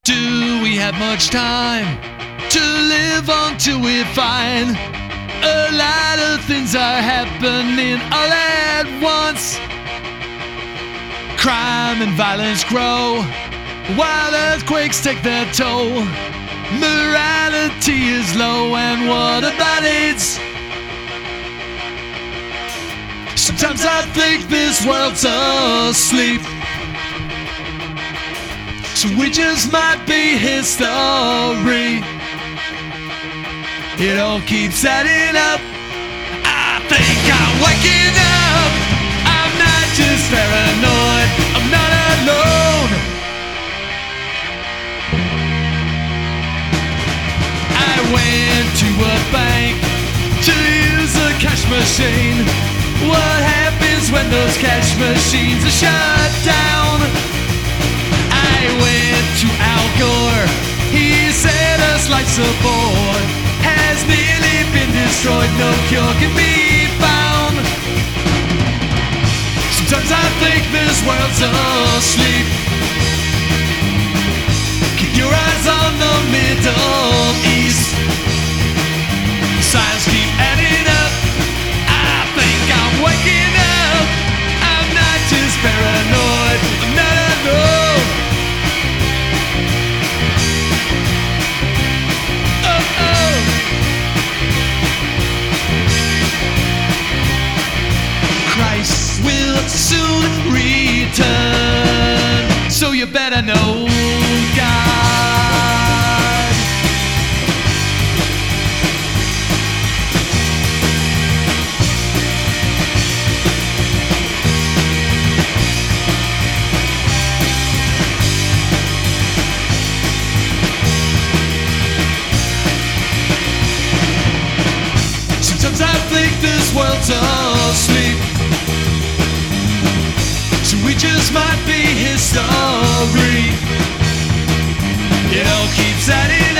Do we have much time to live on till we find a lot of things are happening all at once? Crime and violence grow while earthquakes take their toll. Morality is low, and what about AIDS? Sometimes I think this world's asleep, so we just might be history. It all keeps adding up. I think I'm waking up. I'm not just paranoid, I'm not alone. I went to a bank to use a cash machine. What happens when those cash machines are shut down? I went to Al Gore. He said us life's a bore, has nearly been destroyed, no cure can be found. Sometimes I think this world's asleep. Keep your eyes on the Middle East. Signs keep adding up. I think I'm waking up. I'm not just paranoid, I'm not alone. Christ will soon return, so you better know God. Sometimes I think this world's asleep, so we just might be history. It all keeps adding